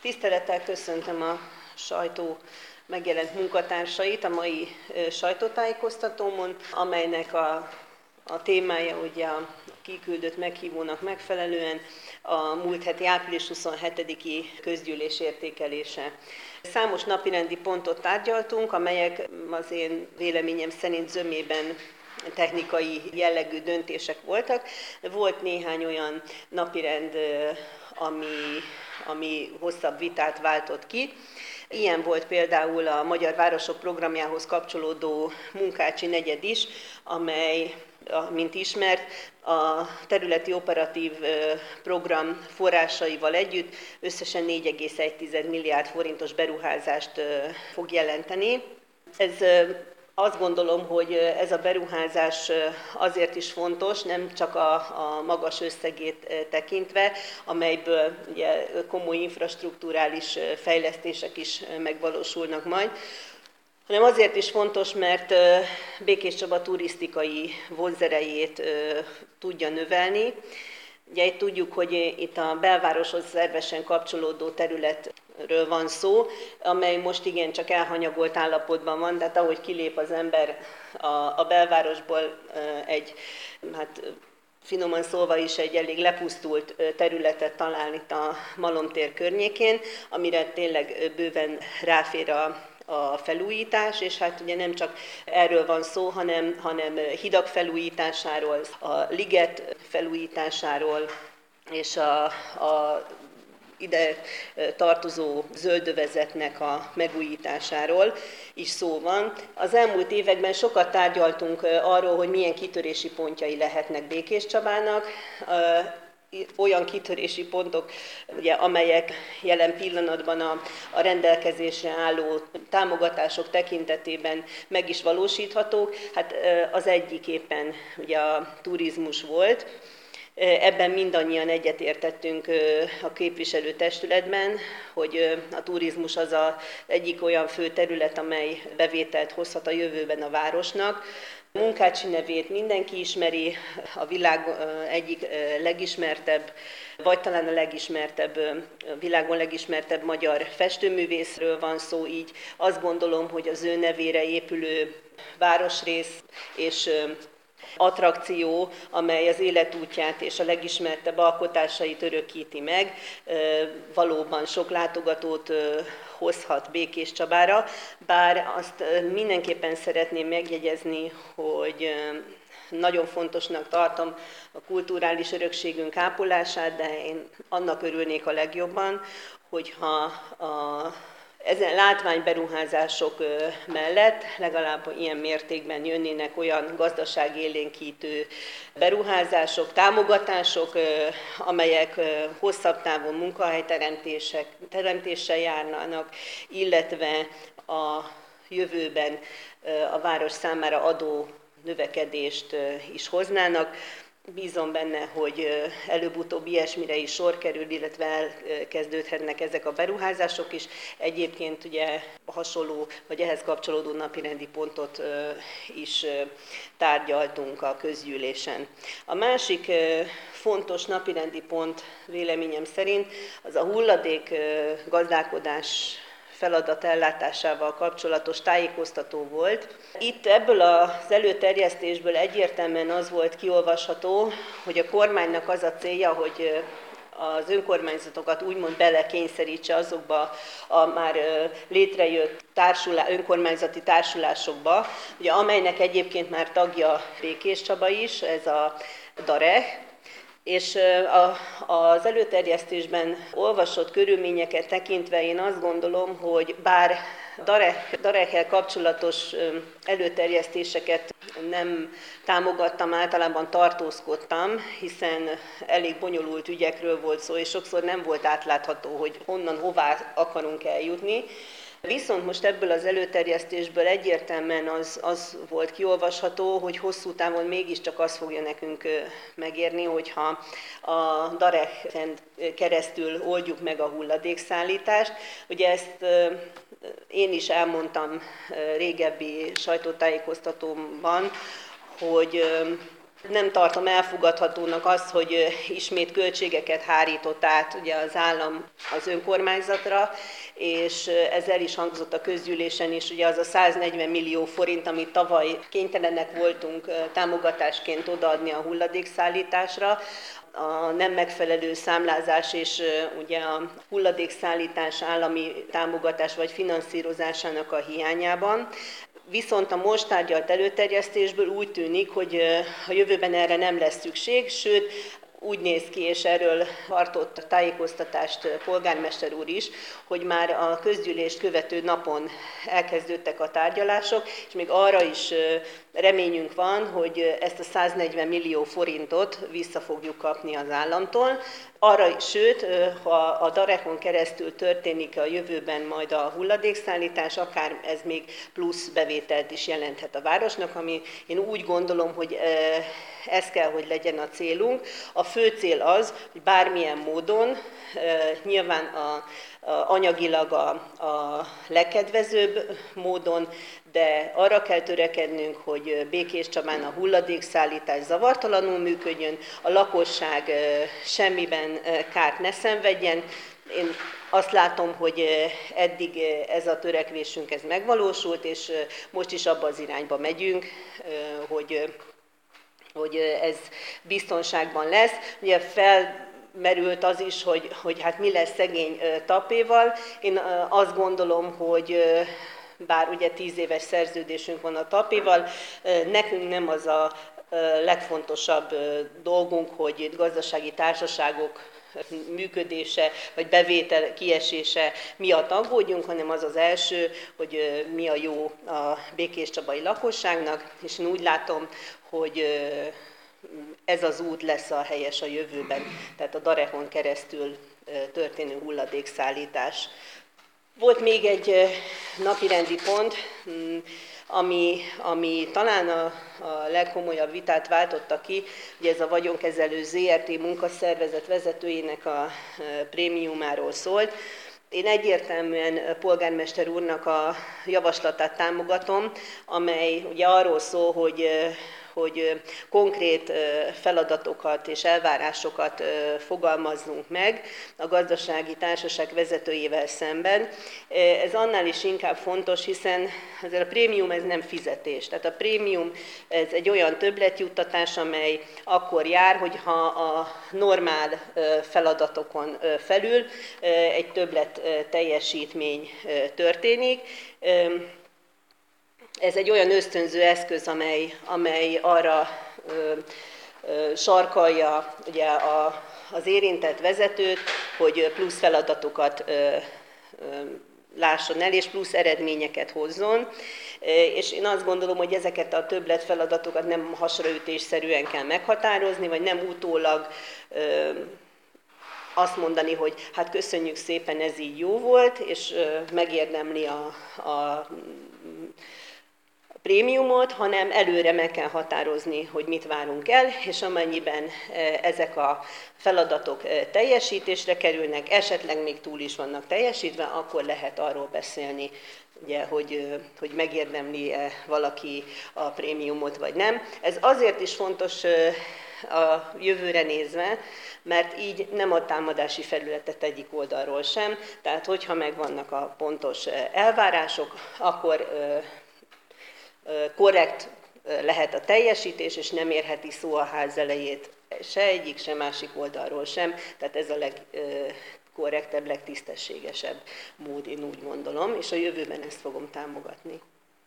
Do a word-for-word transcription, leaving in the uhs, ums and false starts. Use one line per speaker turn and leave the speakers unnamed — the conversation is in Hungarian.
Tisztelettel köszöntöm a sajtó megjelent munkatársait a mai sajtótájékoztatómon, amelynek a, a témája ugye a kiküldött meghívónak megfelelően a múlt heti április huszonhetediki közgyűlés értékelése. Számos napirendi pontot tárgyaltunk, amelyek az én véleményem szerint zömében technikai jellegű döntések voltak. Volt néhány olyan napirend, ami, ami hosszabb vitát váltott ki. Ilyen volt például a Magyar Városok programjához kapcsolódó Munkácsi negyed is, amely, mint ismert, a területi operatív program forrásaival együtt összesen négy egész egy milliárd forintos beruházást fog jelenteni. Ez Azt gondolom, hogy ez a beruházás azért is fontos, nem csak a, a magas összegét tekintve, amelyből ugye komoly infrastrukturális fejlesztések is megvalósulnak majd, hanem azért is fontos, mert Békéscsaba turisztikai vonzerejét tudja növelni. Ugye itt tudjuk, hogy itt a belvároshoz szervesen kapcsolódó területről van szó, amely most igencsak elhanyagolt állapotban van, tehát ahogy kilép az ember a, a belvárosból, egy, hát finoman szólva is egy elég lepusztult területet talál itt a Malomtér környékén, amire tényleg bőven ráfér a a felújítás, és hát ugye nem csak erről van szó, hanem, hanem hidak felújításáról, a liget felújításáról, és a, a ide tartozó zöldövezetnek a megújításáról is szó van. Az elmúlt években sokat tárgyaltunk arról, hogy milyen kitörési pontjai lehetnek Békéscsabának, olyan kitörési pontok, ugye, amelyek jelen pillanatban a, a rendelkezésre álló támogatások tekintetében meg is valósíthatók. Hát az egyik éppen ugye a turizmus volt. Ebben mindannyian egyetértettünk a képviselőtestületben, hogy a turizmus az az egyik olyan fő terület, amely bevételt hozhat a jövőben a városnak. Munkácsi nevét mindenki ismeri, a világ egyik legismertebb, vagy talán a legismertebb, a világon legismertebb magyar festőművészről van szó, így azt gondolom, hogy az ő nevére épülő városrész és attrakció, amely az életútját és a legismertebb alkotásait örökíti meg, valóban sok látogatót hozhat Békéscsabára, bár azt mindenképpen szeretném megjegyezni, hogy nagyon fontosnak tartom a kulturális örökségünk ápolását, de én annak örülnék a legjobban, hogyha a ezen látványberuházások mellett legalább ilyen mértékben jönnének olyan gazdaságélénkítő beruházások, támogatások, amelyek hosszabb távon munkahelyteremtéssel járnának, illetve a jövőben a város számára adó növekedést is hoznának. Bízom benne, hogy előbb-utóbb ilyesmire is sor kerül, illetve elkezdődhetnek ezek a beruházások is. Egyébként ugye hasonló, vagy ehhez kapcsolódó napirendi pontot is tárgyaltunk a közgyűlésen. A másik fontos napirendi pont véleményem szerint az a hulladék gazdálkodás feladat ellátásával kapcsolatos tájékoztató volt. Itt ebből az előterjesztésből egyértelműen az volt kiolvasható, hogy a kormánynak az a célja, hogy az önkormányzatokat úgymond belekényszerítse azokba a már létrejött társulá, önkormányzati társulásokba, ugye, amelynek egyébként már tagja Békéscsaba is, ez a DAREH, és az előterjesztésben olvasott körülményeket tekintve én azt gondolom, hogy bár DAREH-kel kapcsolatos előterjesztéseket nem támogattam, általában tartózkodtam, hiszen elég bonyolult ügyekről volt szó, és sokszor nem volt átlátható, hogy honnan, hová akarunk eljutni. Viszont most ebből az előterjesztésből egyértelműen az, az volt kiolvasható, hogy hosszú távon mégiscsak az fogja nekünk megérni, hogyha a DAREH-en keresztül oldjuk meg a hulladékszállítást. Ugye ezt én is elmondtam régebbi sajtótájékoztatómban, hogy Nem tartom elfogadhatónak azt, hogy ismét költségeket hárított át ugye az állam az önkormányzatra, és ez el is hangzott a közgyűlésen is, ugye az a száznegyven millió forint, amit tavaly kénytelenek voltunk támogatásként odaadni a hulladékszállításra, a nem megfelelő számlázás és ugye a hulladékszállítás állami támogatás vagy finanszírozásának a hiányában. Viszont a most tárgyalt előterjesztésből úgy tűnik, hogy a jövőben erre nem lesz szükség, sőt, úgy néz ki, és erről tartott tájékoztatást polgármester úr is, hogy már a közgyűlést követő napon elkezdődtek a tárgyalások, és még arra is reményünk van, hogy ezt a száznegyven millió forintot vissza fogjuk kapni az államtól. Arra, sőt, ha a Darehon keresztül történik a jövőben majd a hulladékszállítás, akár ez még plusz bevételt is jelenthet a városnak, ami én úgy gondolom, hogy ez kell, hogy legyen a célunk. A fő cél az, hogy bármilyen módon, nyilván a, a, anyagilag a, a legkedvezőbb módon, de arra kell törekednünk, hogy Békés Csabán a hulladékszállítás zavartalanul működjön, a lakosság semmiben kárt ne szenvedjen. Én azt látom, hogy eddig ez a törekvésünk ez megvalósult, és most is abba az irányba megyünk, hogy, hogy ez biztonságban lesz. Ugye fel merült az is, hogy, hogy hát mi lesz szegény Tapéval. Én azt gondolom, hogy bár ugye tíz éves szerződésünk van a Tapéval, nekünk nem az a legfontosabb dolgunk, hogy gazdasági társaságok működése vagy bevétel kiesése miatt aggódjunk, hanem az az első, hogy mi a jó a békéscsabai lakosságnak, és én úgy látom, hogy ez az út lesz a helyes a jövőben, tehát a Darehon keresztül történő hulladékszállítás. Volt még egy napirendi pont, ami, ami talán a, a legkomolyabb vitát váltotta ki, ugye ez a vagyonkezelő zé er té munkaszervezet vezetőjének a prémiumáról szólt. Én egyértelműen polgármester úrnak a javaslatát támogatom, amely ugye arról szól, hogy hogy konkrét feladatokat és elvárásokat fogalmazzunk meg a gazdasági társaság vezetőjével szemben. Ez annál is inkább fontos, hiszen azért a prémium ez nem fizetés. Tehát a prémium ez egy olyan többletjuttatás, amely akkor jár, hogyha a normál feladatokon felül egy többlet teljesítmény történik. Ez egy olyan ösztönző eszköz, amely, amely arra ö, ö, sarkalja ugye, a, az érintett vezetőt, hogy plusz feladatokat ö, ö, lásson el, és plusz eredményeket hozzon. És én azt gondolom, hogy ezeket a többlet feladatokat nem hasraütésszerűen kell meghatározni, vagy nem utólag ö, azt mondani, hogy hát köszönjük szépen, ez így jó volt, és ö, megérdemli a, a prémiumot, hanem előre meg kell határozni, hogy mit várunk el, és amennyiben ezek a feladatok teljesítésre kerülnek, esetleg még túl is vannak teljesítve, akkor lehet arról beszélni, ugye, hogy, hogy megérdemli-e valaki a prémiumot, vagy nem. Ez azért is fontos a jövőre nézve, mert így nem a támadási felületet egyik oldalról sem, tehát hogyha megvannak a pontos elvárások, akkor korrekt lehet a teljesítés, és nem érheti szó a ház elejét se egyik, se másik oldalról sem. Tehát ez a legkorrektebb, legtisztességesebb mód, én úgy gondolom, és a jövőben ezt fogom támogatni.